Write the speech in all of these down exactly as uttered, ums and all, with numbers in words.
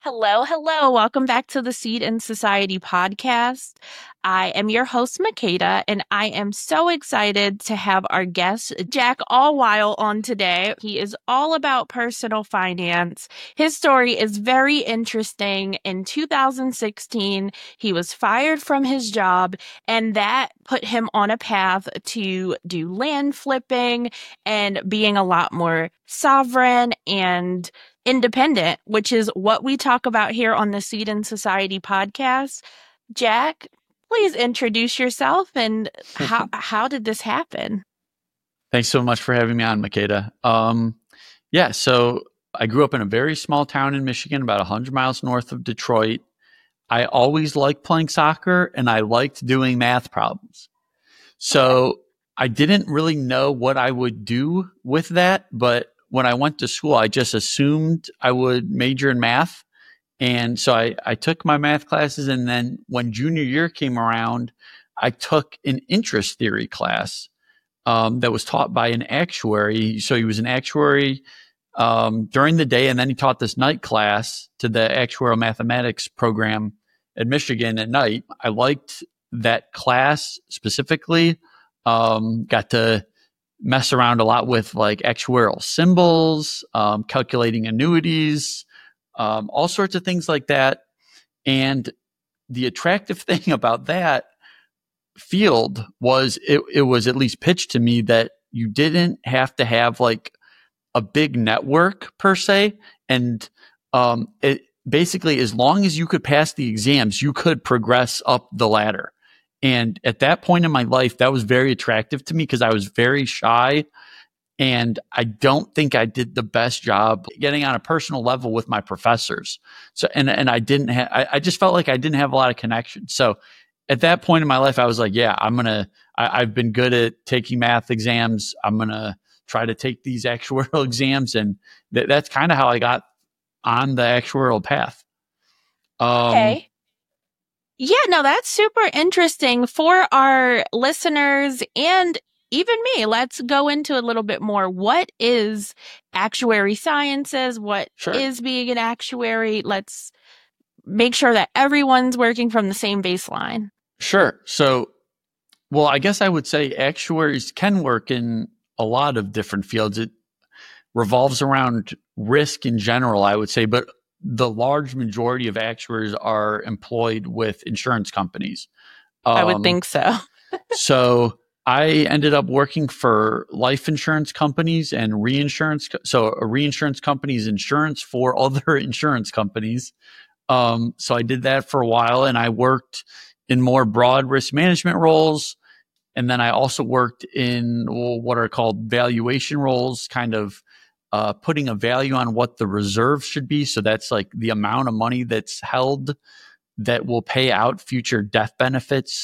Hello, hello. Welcome back to the Seed in Society podcast. I am your host, Makeda, and I am so excited to have our guest, Jack Allweil, on today. He is all about personal finance. His story is very interesting. In two thousand sixteen, he was fired from his job, and that put him on a path to do land flipping and being a lot more sovereign and independent, which is what we talk about here on the Seed in Society podcast. Jack, please introduce yourself and how how did this happen? Thanks so much for having me on, Makeda. Um, yeah, so I grew up in a very small town in Michigan, about one hundred miles north of Detroit. I always liked playing soccer and I liked doing math problems. So okay. I didn't really know what I would do with that, but when I went to school, I just assumed I would major in math. And so I, I took my math classes. And then when junior year came around, I took an interest theory class um, that was taught by an actuary. So he was an actuary um, during the day. And then he taught this night class to the actuarial mathematics program at Michigan at night. I liked that class specifically, um, got to mess around a lot with like actuarial symbols, um, calculating annuities, um, all sorts of things like that. And the attractive thing about that field was it, it was at least pitched to me that you didn't have to have like a big network per se. And um, it basically, as long as you could pass the exams, you could progress up the ladder. And at that point in my life, that was very attractive to me because I was very shy. And I don't think I did the best job getting on a personal level with my professors. So, and, and I didn't have, I, I just felt like I didn't have a lot of connections. So at that point in my life, I was like, yeah, I'm going to, I've been good at taking math exams. I'm going to try to take these actuarial exams. And th- that's kind of how I got on the actuarial path. Um, okay. Yeah, no, that's super interesting for our listeners and even me. Let's go into a little bit more. What is actuary sciences? What sure. is being an actuary? Let's make sure that everyone's working from the same baseline. Sure. So, well, I guess I would say actuaries can work in a lot of different fields. It revolves around risk in general, I would say, but the large majority of actuaries are employed with insurance companies. Um, I would think so. So I ended up working for life insurance companies and reinsurance. So a reinsurance company is insurance for other insurance companies. Um, so I did that for a while and I worked in more broad risk management roles. And then I also worked in what are called valuation roles, kind of Uh, putting a value on what the reserve should be. So that's like the amount of money that's held that will pay out future death benefits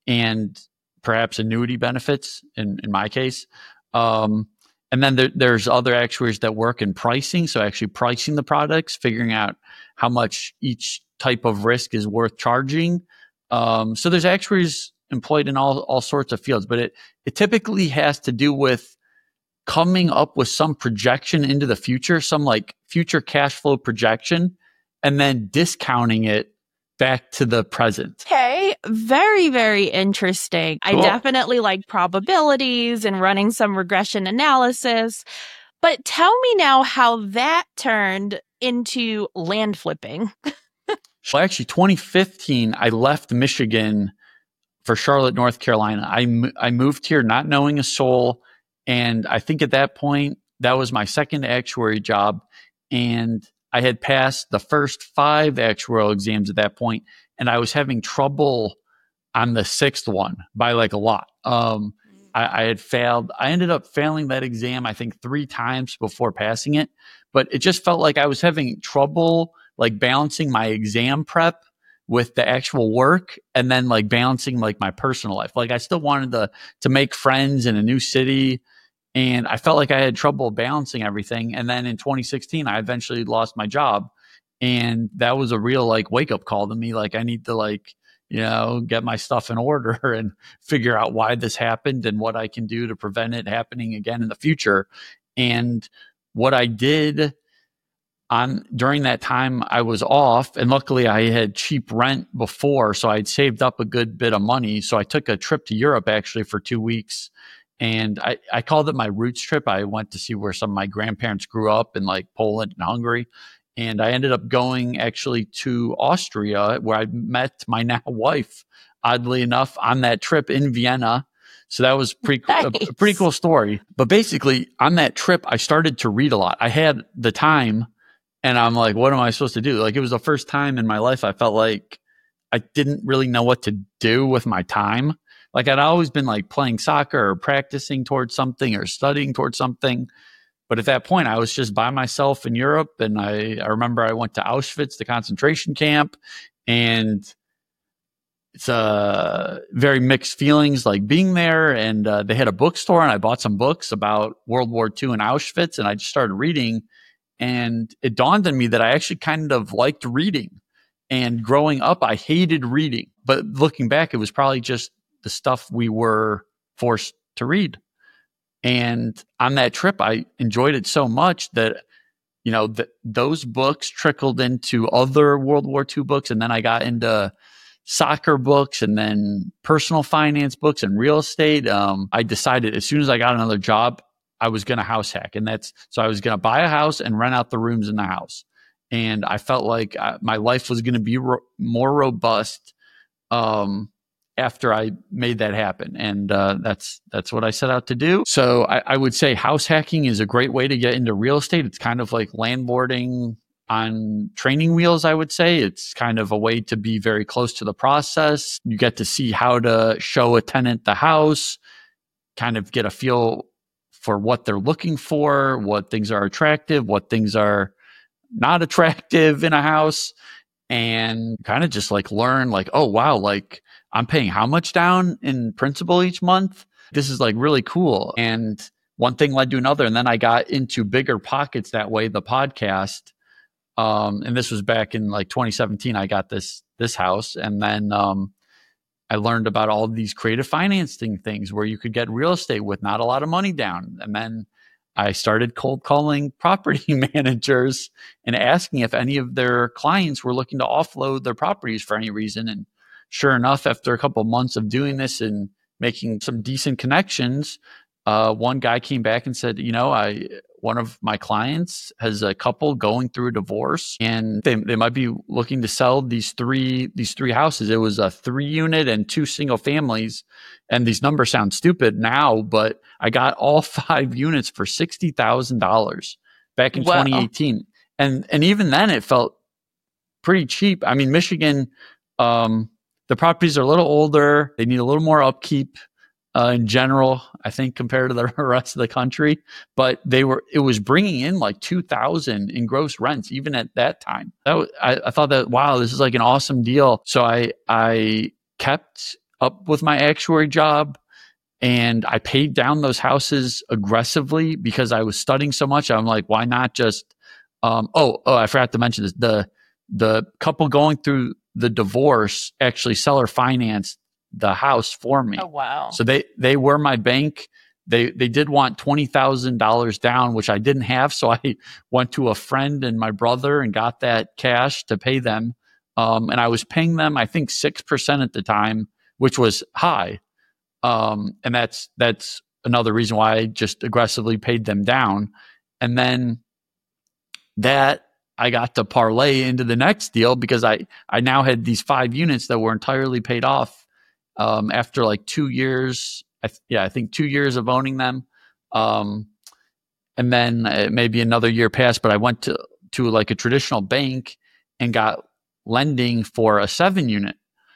and perhaps annuity benefits in, in my case. Um, and then there, there's other actuaries that work in pricing. So actually pricing the products, figuring out how much each type of risk is worth charging. Um, so there's actuaries employed in all, all sorts of fields, but it, it typically has to do with coming up with some projection into the future, some like future cash flow projection, and then discounting it back to the present. Okay. Very, very interesting. Cool. I definitely like probabilities and running some regression analysis. But tell me now how that turned into land flipping. Well, actually, twenty fifteen, I left Michigan for Charlotte, North Carolina. I, I moved here not knowing a soul. And I think at that point, that was my second actuary job. And I had passed the first five actuarial exams at that point, and I was having trouble on the sixth one by like a lot. Um, I, I had failed. I ended up failing that exam, I think, three times before passing it. But it just felt like I was having trouble like balancing my exam prep with the actual work and then like balancing like my personal life. Like I still wanted to to make friends in a new city. And I felt like I had trouble balancing everything. And then in twenty sixteen, I eventually lost my job. And that was a real like wake up call to me. Like I need to like, you know, get my stuff in order and figure out why this happened and what I can do to prevent it happening again in the future. And what I did on during that time I was off, and luckily I had cheap rent before, so I'd saved up a good bit of money. So I took a trip to Europe actually for two weeks. And I, I called it my roots trip. I went to see where some of my grandparents grew up in like Poland and Hungary. And I ended up going actually to Austria, where I met my now wife, oddly enough, on that trip in Vienna. So that was pretty, nice. a, a pretty cool story. But basically, on that trip, I started to read a lot. I had the time, and I'm like, what am I supposed to do? Like, it was the first time in my life I felt like I didn't really know what to do with my time. Like, I'd always been like playing soccer or practicing towards something or studying towards something. But at that point, I was just by myself in Europe. And I, I remember I went to Auschwitz, the concentration camp, and it's uh, very mixed feelings like being there. And uh, they had a bookstore, and I bought some books about World War Two and Auschwitz, and I just started reading. And it dawned on me that I actually kind of liked reading. And growing up, I hated reading. But looking back, it was probably just the stuff we were forced to read. And on that trip, I enjoyed it so much that, you know, th- those books trickled into other World War Two books. And then I got into soccer books and then personal finance books and real estate. Um, I decided as soon as I got another job, I was going to house hack. And that's, so I was going to buy a house and rent out the rooms in the house. And I felt like I, my life was going to be ro- more robust, um, after I made that happen. And uh, that's that's what I set out to do. So I, I would say house hacking is a great way to get into real estate. It's kind of like landlording on training wheels, I would say. It's kind of a way to be very close to the process. You get to see how to show a tenant the house, kind of get a feel for what they're looking for, what things are attractive, what things are not attractive in a house, and kind of just like learn like, oh, wow, like I'm paying how much down in principal each month? This is like really cool. And one thing led to another. And then I got into Bigger Pockets that way, the podcast. Um, and this was back in like twenty seventeen. I got this, this house. And then um, I learned about all these creative financing things where you could get real estate with not a lot of money down. And then I started cold calling property managers and asking if any of their clients were looking to offload their properties for any reason. And sure enough, after a couple of months of doing this and making some decent connections, uh, one guy came back and said, you know, I one of my clients has a couple going through a divorce, and they they might be looking to sell these three these three houses. It was a three unit and two single families, and these numbers sound stupid now, but I got all five units for sixty thousand dollars back in wow. twenty eighteen, and and even then it felt pretty cheap. I mean, Michigan. Um, The properties are a little older. They need a little more upkeep uh, in general, I think, compared to the rest of the country. But they were, it was bringing in like two thousand in gross rents, even at that time. That was, I, I thought that, wow, this is like an awesome deal. So I, I kept up with my actuary job, and I paid down those houses aggressively because I was studying so much. I'm like, why not just, um, oh, oh, I forgot to mention this. The, the couple going through the divorce actually seller financed the house for me. Oh, wow. So they, they were my bank. They, they did want twenty thousand dollars down, which I didn't have. So I went to a friend and my brother and got that cash to pay them. Um, and I was paying them, I think six percent at the time, which was high. Um, and that's, that's another reason why I just aggressively paid them down. And then that, I got to parlay into the next deal because I, I now had these five units that were entirely paid off um, after like two years. I th- yeah, I think two years of owning them. Um, and then uh, maybe another year passed, but I went to, to like a traditional bank and got lending for a seven unit.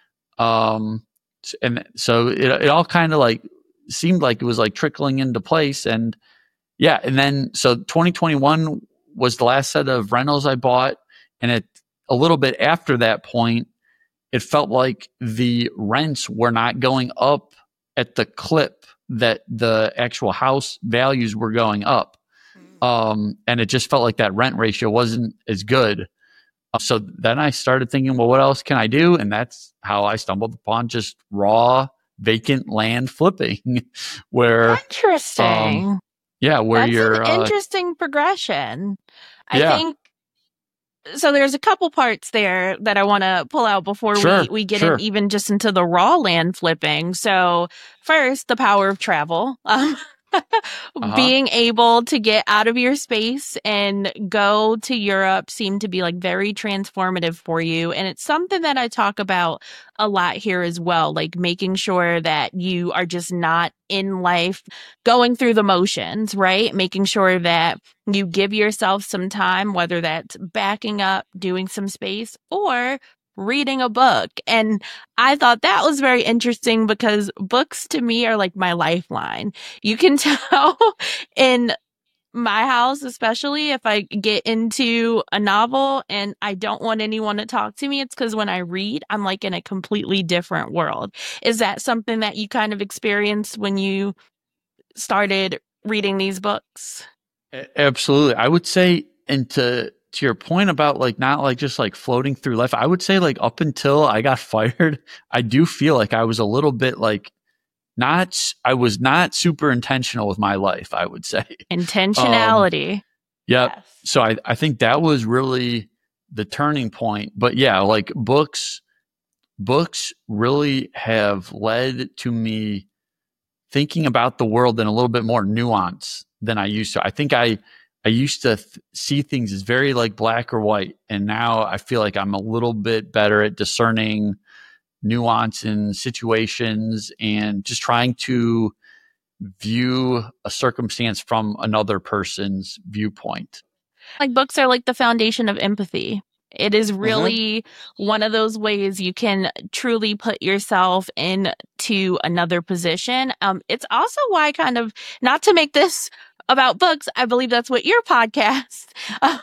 Um, and so it, it all kind of like seemed like it was like trickling into place. And yeah, and then so twenty twenty-one was the last set of rentals I bought. And it, a little bit after that point, it felt like the rents were not going up at the clip that the actual house values were going up. Um, and it just felt like that rent ratio wasn't as good. So then I started thinking, well, what else can I do? And that's how I stumbled upon just raw vacant land flipping, where interesting. Um, Yeah, where That's you're an interesting uh, progression. I yeah. think So there's a couple parts there that I want to pull out before Sure, we, we get sure. in even just into the raw land flipping. So first, the power of travel. Um, Uh-huh. being able to get out of your space and go to Europe seemed to be like very transformative for you. And it's something that I talk about a lot here as well, like making sure that you are just not in life going through the motions, right? Making sure that you give yourself some time, whether that's backing up, doing some space, or reading a book. And I thought that was very interesting because books to me are like my lifeline. You can tell in my house, especially if I get into a novel and I don't want anyone to talk to me, it's because when I read, I'm like in a completely different world. Is that something that you kind of experienced when you started reading these books? Absolutely. I would say, and to to your point about like not like just like floating through life, I would say like up until I got fired, I do feel like I was a little bit like not, I was not super intentional with my life, I would say. Intentionality. Um, yep. Yes. So I, I think that was really the turning point. But yeah, like books, books really have led to me thinking about the world in a little bit more nuance than I used to. I think I, I used to th- see things as very like black or white. And now I feel like I'm a little bit better at discerning nuance in situations and just trying to view a circumstance from another person's viewpoint. Like books are like the foundation of empathy. It is really Mm-hmm. one of those ways you can truly put yourself into another position. Um, it's also why kind of, not to make this about books, I believe that's what your podcast uh,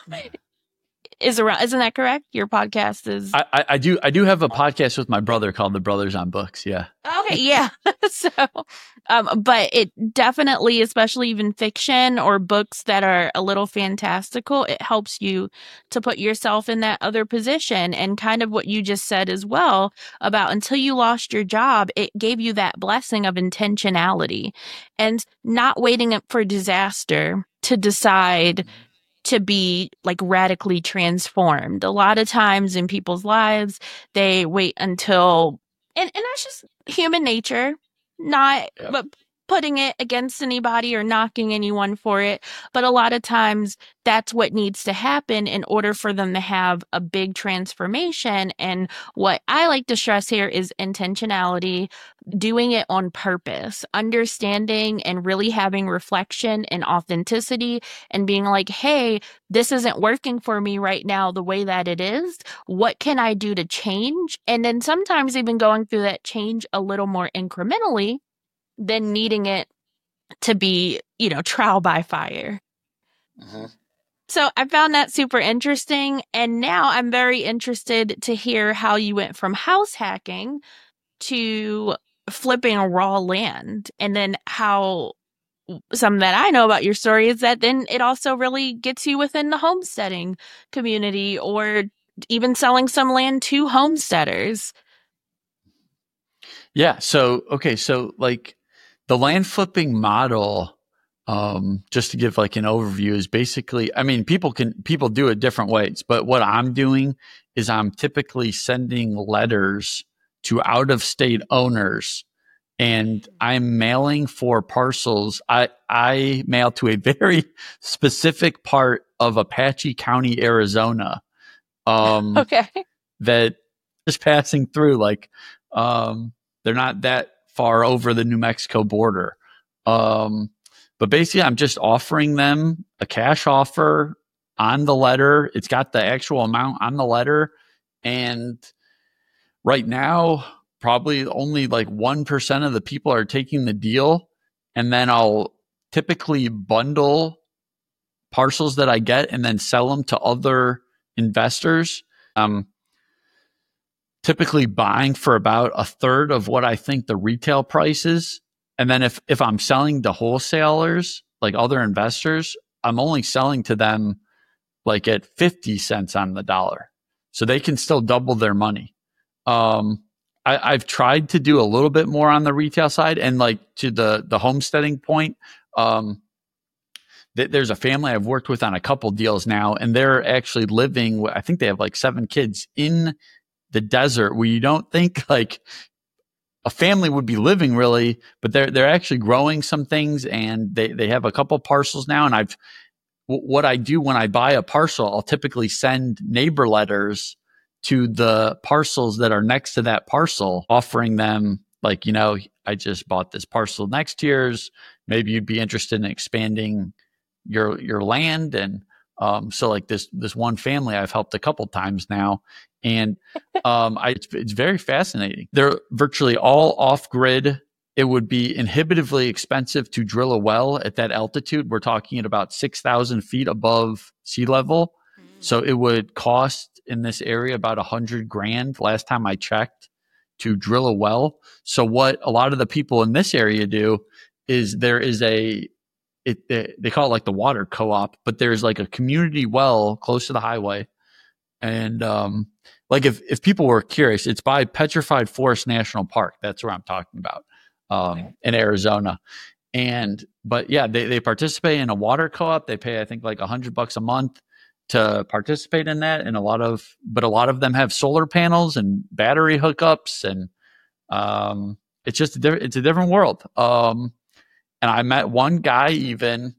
is around. Isn't that correct? Your podcast is. I, I, I do. I do have a podcast with my brother called The Brothers on Books. Yeah. Okay. Yeah. so, um, but it definitely, especially even fiction or books that are a little fantastical, it helps you to put yourself in that other position. And kind of what you just said as well about until you lost your job, it gave you that blessing of intentionality and not waiting for disaster to decide to be like radically transformed. A lot of times in people's lives, they wait until, and, and that's just human nature, not, Yep. but putting it against anybody or knocking anyone for it. But a lot of times that's what needs to happen in order for them to have a big transformation. And what I like to stress here is intentionality, doing it on purpose, understanding and really having reflection and authenticity and being like, hey, this isn't working for me right now the way that it is. What can I do to change? And then sometimes even going through that change a little more incrementally than needing it to be, you know, trial by fire. Mm-hmm. So I found that super interesting. And now I'm very interested to hear how you went from house hacking to flipping raw land, and then how something that I know about your story is that then it also really gets you within the homesteading community or even selling some land to homesteaders. Yeah. So, okay. So like the land flipping model, um, just to give like an overview is basically, I mean, people can, people do it different ways, but what I'm doing is I'm typically sending letters to out of state owners and I'm mailing for parcels. I, I mail to a very specific part of Apache County, Arizona. Um, okay. That is passing through, like, um, they're not that far over the New Mexico border. Um, but basically I'm just offering them a cash offer on the letter. It's got the actual amount on the letter. And right now, probably only like one percent of the people are taking the deal. And then I'll typically bundle parcels that I get and then sell them to other investors. Um, typically buying for about a third of what I think the retail price is. And then if, if I'm selling to wholesalers, like other investors, I'm only selling to them like at fifty cents on the dollar. So they can still double their money. Um, I, I've tried to do a little bit more on the retail side, and like to the, the homesteading point, um, th- there's a family I've worked with on a couple deals now, and they're actually living, I think they have like seven kids in the desert where you don't think like a family would be living really, but they're, they're actually growing some things, and they, they have a couple parcels now. And I've, w- what I do when I buy a parcel, I'll typically send neighbor letters to the parcels that are next to that parcel, offering them like, you know, I just bought this parcel next to yours. Maybe you'd be interested in expanding your, your land. And, um, so like this, this one family I've helped a couple times now. And, um, I, it's, it's very fascinating. They're virtually all off grid. It would be inhibitively expensive to drill a well at that altitude. We're talking at about six thousand feet above sea level. Mm. So it would cost in this area about a hundred grand last time I checked to drill a well. So what a lot of the people in this area do is there is a, it, it, they call it like the water co-op, but there's like a community well close to the highway. And, um, like if, if people were curious, it's by Petrified Forest National Park. That's where I'm talking about, um, okay. in Arizona. And, but yeah, they, they participate in a water co-op. They pay, I think like a hundred bucks a month to participate in that. And a lot of, but a lot of them have solar panels and battery hookups. And, um, it's just, a different, it's a different world. Um, and I met one guy even,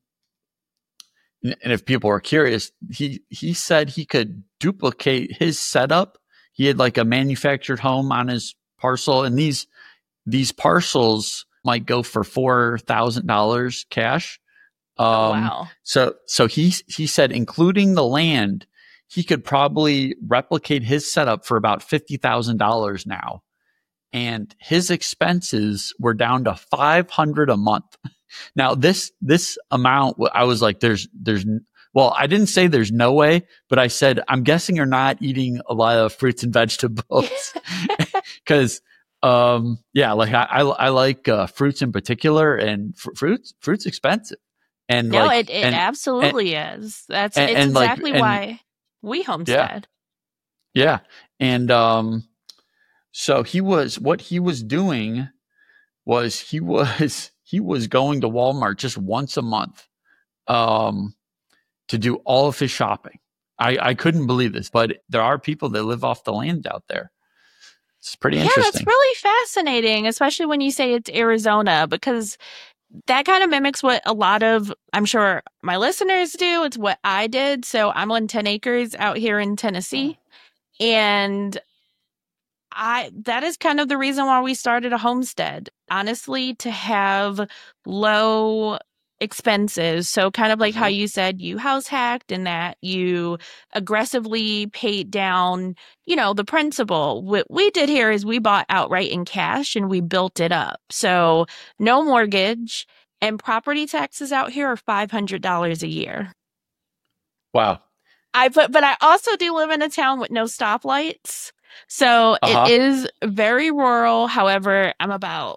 and if people are curious, he, he said he could duplicate his setup. He had like a manufactured home on his parcel, and these, these parcels might go for four thousand dollars cash. Um, oh, wow. So, so he, he said, including the land, he could probably replicate his setup for about fifty thousand dollars now. And his expenses were down to five hundred a month. Now this, this amount, I was like, there's, there's, well, I didn't say there's no way, but I said, I'm guessing you're not eating a lot of fruits and vegetables. Cause, um, yeah, like I, I, I like, uh, fruits in particular, and fr- fruits, fruits expensive. And no, like, it, it and, absolutely and, is. That's, and, it's and exactly like, why and, we homestead. Yeah. Yeah. And, um, so he was, what he was doing was he was, he was going to Walmart just once a month, um, to do all of his shopping. I, I couldn't believe this, but there are people that live off the land out there. It's pretty yeah, interesting. that's really fascinating, especially when you say it's Arizona, because that kind of mimics what a lot of, I'm sure my listeners do. It's what I did. So I'm on ten acres out here in Tennessee. And I, that is kind of the reason why we started a homestead, honestly, to have low expenses. So kind of like how you said you house hacked, and that you aggressively paid down, you know, the principal. What we did here is we bought outright in cash and we built it up. So no mortgage, and property taxes out here are five hundred dollars a year. Wow. I but, but I also do live in a town with no stoplights. So uh-huh. It is very rural. However, I'm about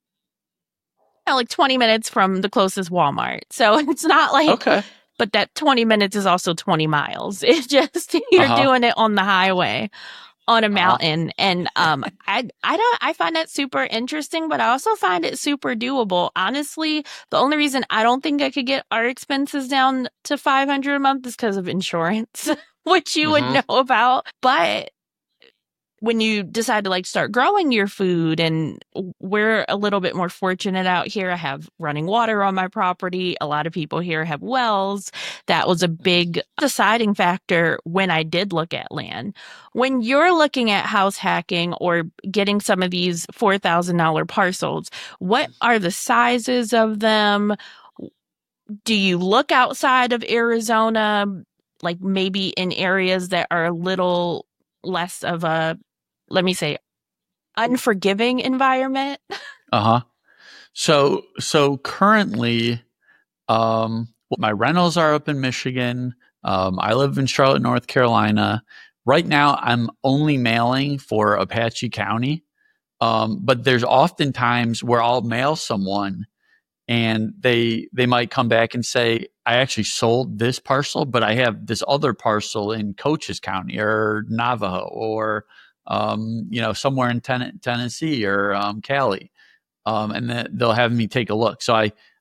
you know, like twenty minutes from the closest Walmart. So it's not like, okay. But that twenty minutes is also twenty miles. It's just, you're uh-huh. doing it on the highway, on a mountain. Uh-huh. And um, I, I don't, I find that super interesting, but I also find it super doable. Honestly, the only reason I don't think I could get our expenses down to five hundred a month is because of insurance, which you mm-hmm. would know about. But when you decide to like start growing your food, and we're a little bit more fortunate out here. I have running water on my property. A lot of people here have wells. That was a big deciding factor when I did look at land. When you're looking at house hacking or getting some of these four thousand dollars parcels, what are the sizes of them? Do you look outside of Arizona, like maybe in areas that are a little less of a, let me say, unforgiving environment? Uh-huh. So, so currently, um, my rentals are up in Michigan. Um, I live in Charlotte, North Carolina. Right now, I'm only mailing for Apache County. Um, but there's often times where I'll mail someone and they, they might come back and say, I actually sold this parcel, but I have this other parcel in Cochise County or Navajo or, um, you know, somewhere in ten- Tennessee or, um, Cali. Um, and then they'll have me take a look. So I,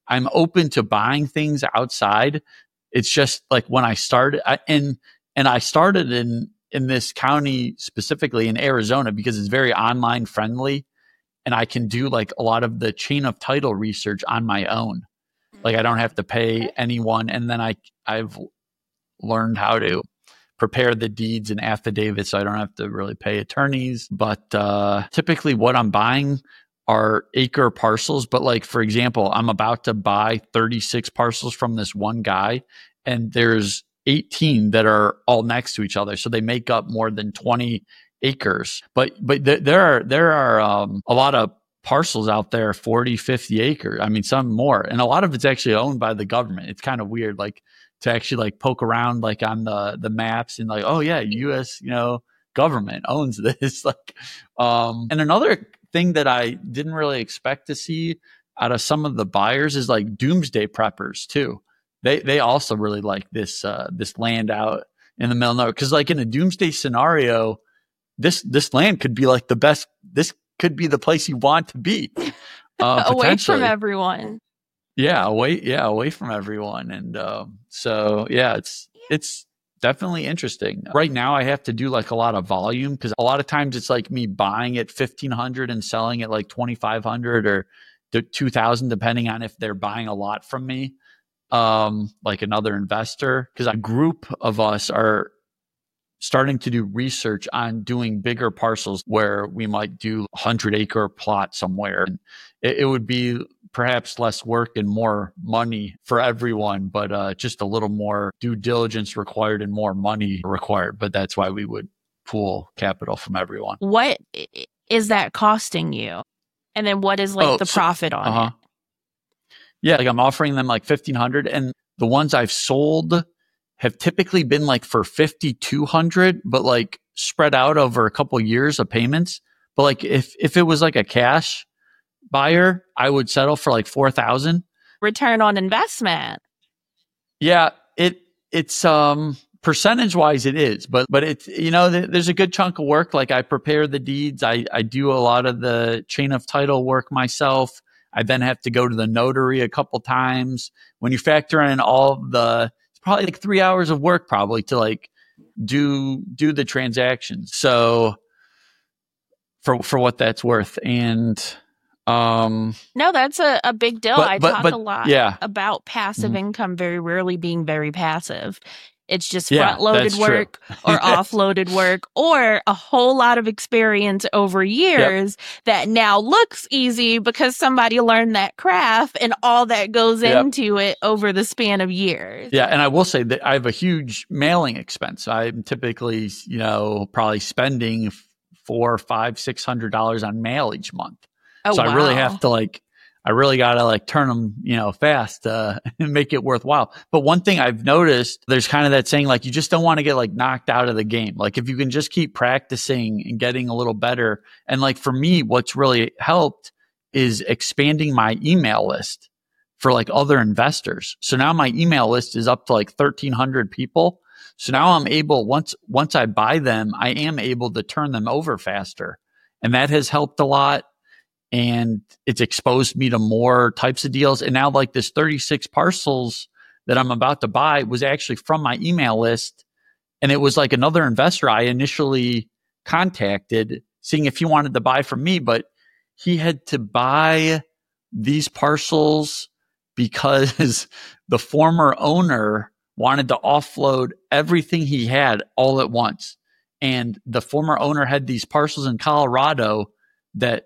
I'm open to buying things outside. It's just like when I started, I, and and I started in in this county specifically in Arizona because it's very online friendly, and I can do like a lot of the chain of title research on my own. Like I don't have to pay anyone, and then I I've learned how to prepare the deeds and affidavits, so I don't have to really pay attorneys. But uh, typically, what I'm buying are acre parcels. But like, for example, I'm about to buy thirty-six parcels from this one guy, and there's eighteen that are all next to each other. So they make up more than twenty acres. But but th- there are there are um, a lot of parcels out there, forty, fifty acres. I mean, some more. And a lot of it's actually owned by the government. It's kind of weird, like to actually like poke around like on the, the maps and like, oh yeah, U S, you know, government owns this. like, um, and another thing that I didn't really expect to see out of some of the buyers is like doomsday preppers too. They, they also really like this, uh, this land out in the middle of nowhere. Cause like in a doomsday scenario, this, this land could be like the best, this could be the place you want to be. Uh, away from everyone. Yeah, away, yeah, away from everyone. And um, so, yeah, it's it's definitely interesting. Right now, I have to do like a lot of volume because a lot of times it's like me buying at fifteen hundred and selling at like twenty-five hundred or two thousand, depending on if they're buying a lot from me, um, like another investor. Because a group of us are starting to do research on doing bigger parcels where we might do a hundred acre plot somewhere. And it, it would be perhaps less work and more money for everyone, but uh, just a little more due diligence required and more money required. But that's why we would pool capital from everyone. What is that costing you? And then what is like oh, the so, profit on uh-huh. it? Yeah, like I'm offering them like fifteen hundred, and the ones I've sold have typically been like for fifty-two hundred, but like spread out over a couple of years of payments. But like if if it was like a cash buyer, I would settle for like four thousand. Return on investment. Yeah, it it's um percentage wise it is, but but it's, you know, th- there's a good chunk of work. Like I prepare the deeds, I I do a lot of the chain of title work myself. I then have to go to the notary a couple times. When you factor in all the, it's probably like three hours of work probably to like do do the transactions. So for for what that's worth. And Um, no, that's a, a big deal. But, I but, talk but, a lot yeah. about passive mm-hmm. income very rarely being very passive. It's just yeah, front-loaded work or off-loaded work or a whole lot of experience over years yep. that now looks easy because somebody learned that craft and all that goes yep. into it over the span of years. Yeah, and I will say that I have a huge mailing expense. I'm typically, you know, probably spending four, five, six hundred dollars on mail each month. Oh, so wow. I really have to like, I really got to like turn them, you know, fast uh, and make it worthwhile. But one thing I've noticed, there's kind of that saying, like, you just don't want to get like knocked out of the game. Like if you can just keep practicing and getting a little better. And like for me, what's really helped is expanding my email list for like other investors. So now my email list is up to like thirteen hundred people. So now I'm able, once, once I buy them, I am able to turn them over faster. And that has helped a lot. And it's exposed me to more types of deals. And now like this thirty-six parcels that I'm about to buy was actually from my email list. And it was like another investor I initially contacted seeing if he wanted to buy from me, but he had to buy these parcels because the former owner wanted to offload everything he had all at once. And the former owner had these parcels in Colorado that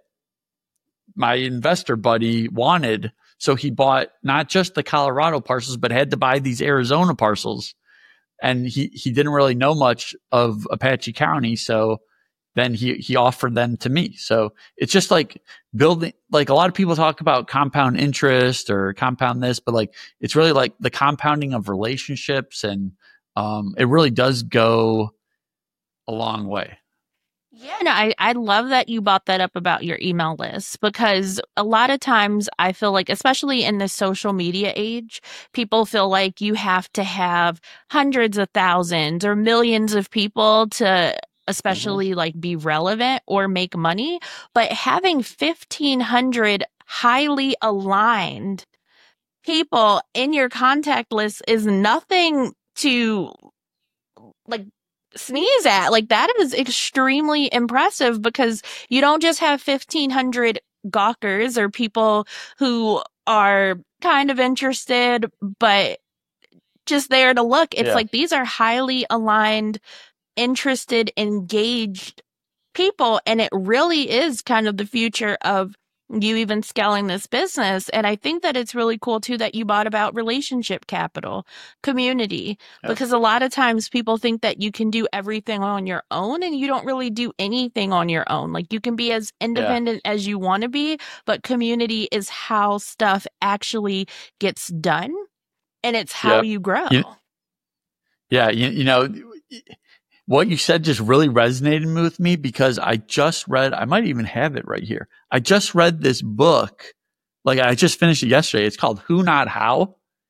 my investor buddy wanted. So he bought not just the Colorado parcels, but had to buy these Arizona parcels. And he, he didn't really know much of Apache County. So then he, he offered them to me. So it's just like building, like a lot of people talk about compound interest or compound this, but like, it's really like the compounding of relationships. And um, it really does go a long way. Yeah, no, I, I love that you brought that up about your email list, because a lot of times I feel like, especially in the social media age, people feel like you have to have hundreds of thousands or millions of people to especially mm-hmm. like be relevant or make money. But having fifteen hundred highly aligned people in your contact list is nothing to like sneeze at. Like that is extremely impressive because you don't just have fifteen hundred gawkers or people who are kind of interested, but just there to look. It's Yeah. like these are highly aligned, interested, engaged people. And it really is kind of the future of you even scaling this business. And I think that it's really cool too that you bought about relationship capital, community, Yep. because a lot of times people think that you can do everything on your own and you don't really do anything on your own. Like you can be as independent yeah. as you want to be, but community is how stuff actually gets done. And it's how yep. you grow. You, yeah. You, you know, what you said just really resonated with me because I just read, I might even have it right here. I just read this book. Like I just finished it yesterday. It's called Who Not How.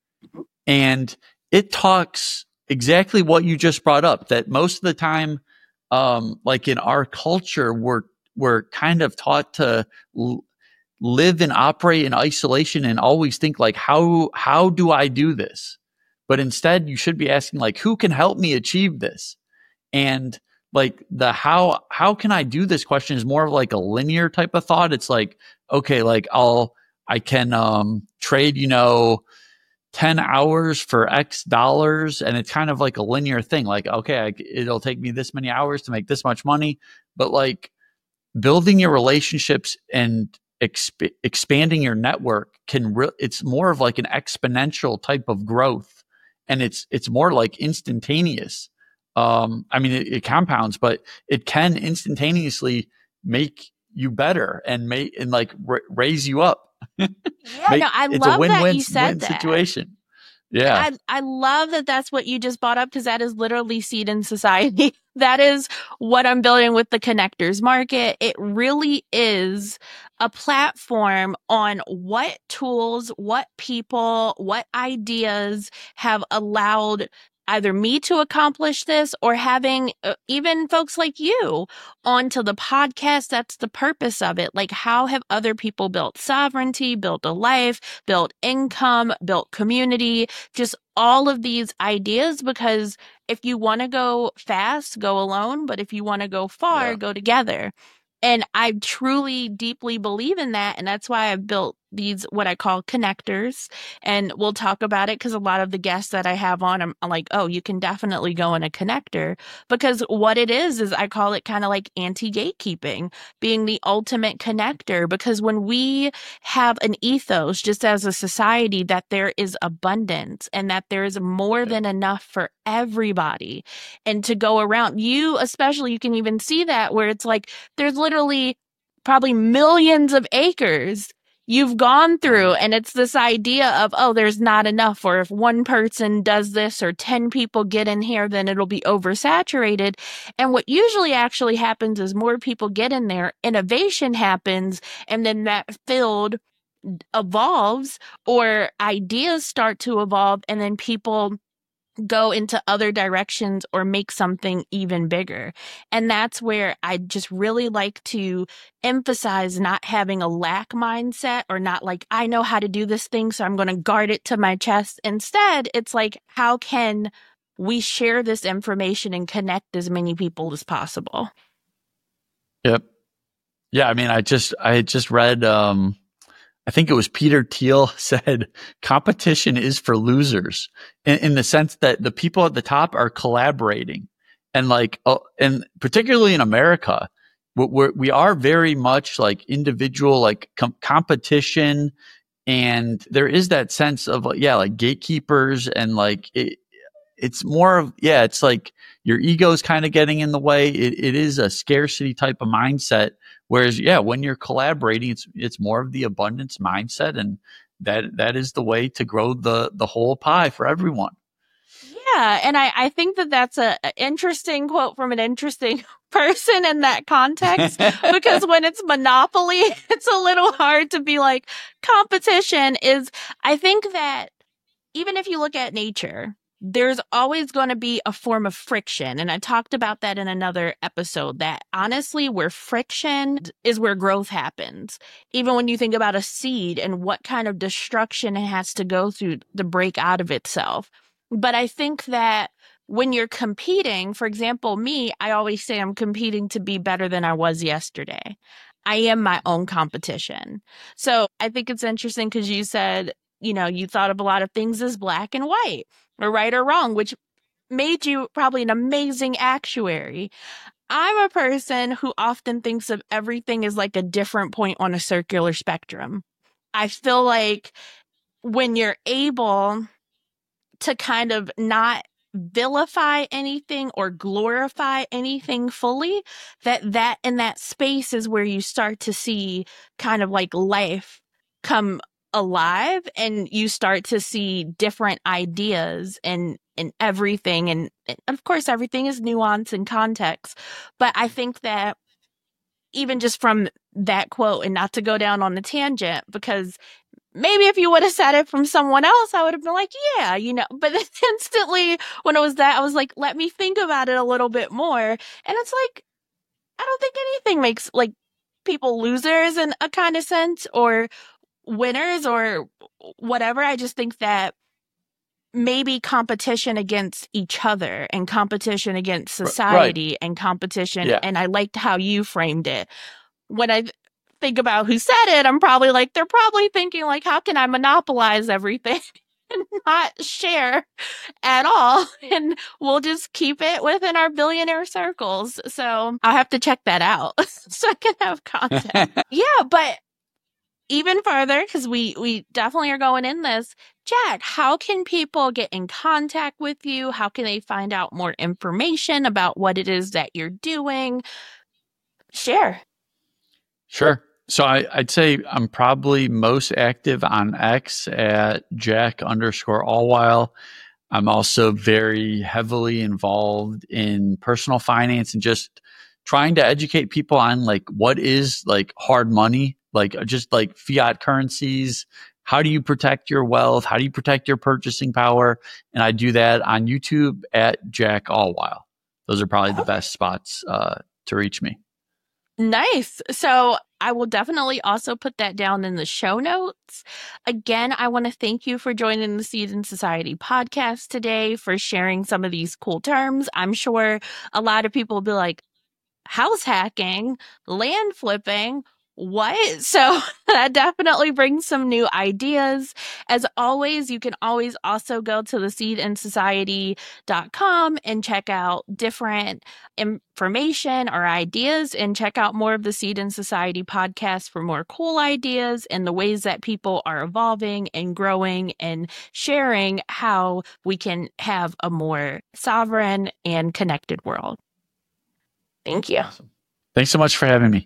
And it talks exactly what you just brought up, that most of the time, um, like in our culture, we're, we're kind of taught to l- live and operate in isolation and always think like, how, how do I do this? But instead you should be asking like, who can help me achieve this? And like the, how, how can I do this question is more of like a linear type of thought. It's like, okay, like I'll, I can, um, trade, you know, ten hours for X dollars. And it's kind of like a linear thing. Like, okay, I, it'll take me this many hours to make this much money, but like building your relationships and Exp- expanding your network can re- it's more of like an exponential type of growth, and it's it's more like instantaneous. um I mean it, it compounds, but it can instantaneously make you better and make and like r- raise you up. Yeah, make, no, I it's love a win-win, that you said win that situation. Yeah. I, I love that that's what you just brought up because that is literally Seed in Society. That is what I'm building with the Connectors Market. It really is a platform on what tools, what people, what ideas have allowed either me to accomplish this or having uh, even folks like you onto the podcast. That's the purpose of it. Like, how have other people built sovereignty, built a life, built income, built community, just all of these ideas? Because if you want to go fast, go alone. But if you want to go far, Yeah. go together. And I truly, deeply believe in that. And that's why I've built these, what I call connectors. And we'll talk about it because a lot of the guests that I have on, I'm like, oh, you can definitely go in a connector. Because what it is, is I call it kind of like anti-gatekeeping, being the ultimate connector. Because when we have an ethos, just as a society, that there is abundance and that there is more than enough for everybody and to go around, you especially, you can even see that where it's like, there's literally probably millions of acres you've gone through, and it's this idea of, oh, there's not enough, or if one person does this or ten people get in here, then it'll be oversaturated. And what usually actually happens is more people get in there, innovation happens, and then that field evolves or ideas start to evolve, and then people go into other directions or make something even bigger. And that's where I just really like to emphasize not having a lack mindset or not like, I know how to do this thing, so I'm going to guard it to my chest. Instead, it's like, how can we share this information and connect as many people as possible? Yep. Yeah. I mean, I just, I just read, um, I think it was Peter Thiel said competition is for losers, in, in the sense that the people at the top are collaborating, and like, uh, and particularly in America, we're, we are very much like individual, like com- competition. And there is that sense of like, yeah, like gatekeepers, and like, it, it's more of, yeah, it's like your ego's kind of getting in the way. It, it is a scarcity type of mindset. Whereas, yeah, when you're collaborating, it's it's more of the abundance mindset, and that that is the way to grow the the whole pie for everyone. Yeah, and I, I think that that's a, a interesting quote from an interesting person in that context, because when it's monopoly, it's a little hard to be like, competition is, I think that even if you look at nature, there's always going to be a form of friction. And I talked about that in another episode, that honestly, where friction is where growth happens. Even when you think about a seed and what kind of destruction it has to go through to break out of itself. But I think that when you're competing, for example, me, I always say I'm competing to be better than I was yesterday. I am my own competition. So I think it's interesting because you said, you know, you thought of a lot of things as black and white, or right or wrong, which made you probably an amazing actuary. I'm a person who often thinks of everything as like a different point on a circular spectrum. I feel like when you're able to kind of not vilify anything or glorify anything fully, that that in that space is where you start to see kind of like life come alive, and you start to see different ideas and and everything, and, and of course everything is nuance and context. But I think that even just from that quote, and not to go down on a tangent, because maybe if you would have said it from someone else, I would have been like, yeah, you know, but then instantly when it was that, I was like, let me think about it a little bit more. And it's like, I don't think anything makes like people losers in a kind of sense, or winners, or whatever. I just think that maybe competition against each other, and competition against society, right, and competition. Yeah. And I liked how you framed it. When I think about who said it, I'm probably like, they're probably thinking like, how can I monopolize everything and not share at all? And we'll just keep it within our billionaire circles. So I'll have to check that out so I can have content. Yeah, but even further, because we, we definitely are going in this, Jack, how can people get in contact with you? How can they find out more information about what it is that you're doing? Share. Sure. So I, I'd say I'm probably most active on X at Jack underscore Allwile. I'm also very heavily involved in personal finance and just trying to educate people on like what is like hard money, like just like fiat currencies. How do you protect your wealth? How do you protect your purchasing power? And I do that on YouTube at Jack Allwile. Those are probably the best spots uh, to reach me. Nice. So I will definitely also put that down in the show notes. Again, I want to thank you for joining the Seed and Society podcast today, for sharing some of these cool terms. I'm sure a lot of people will be like, house hacking, land flipping, what? So that definitely brings some new ideas. As always, you can always also go to the seed and society dot com and check out different information or ideas, and check out more of the Seed and Society podcast for more cool ideas and the ways that people are evolving and growing and sharing how we can have a more sovereign and connected world. Thank you. Awesome. Thanks so much for having me.